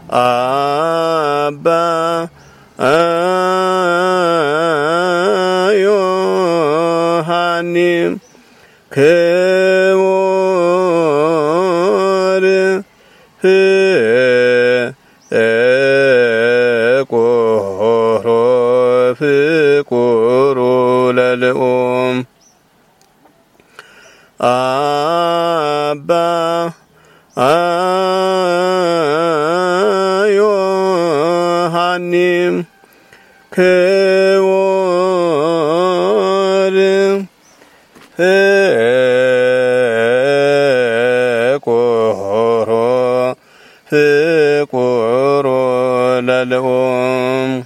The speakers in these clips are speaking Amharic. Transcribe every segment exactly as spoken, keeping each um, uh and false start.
አባ ዮሐኒ ክቡር ፍቁር ፍቁር ለልኡም አባ ዮሐኒ ክቡር ፍቁር ፍቁር ለልኡም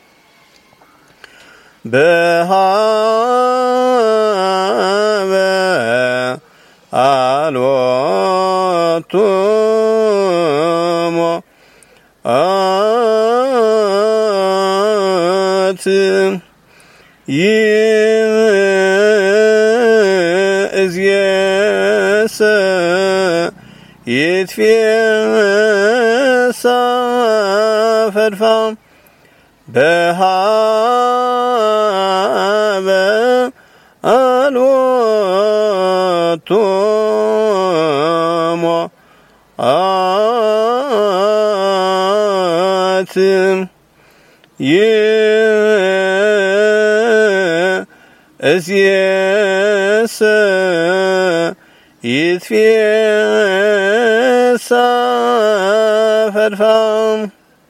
በሃበ አልቦቱ ሞት ይእዜሰ ይትፌሳ ፈድፋም በሃበ አልቦቱ ሞት ይእዜሰ ይትፌሳ ፈድፋም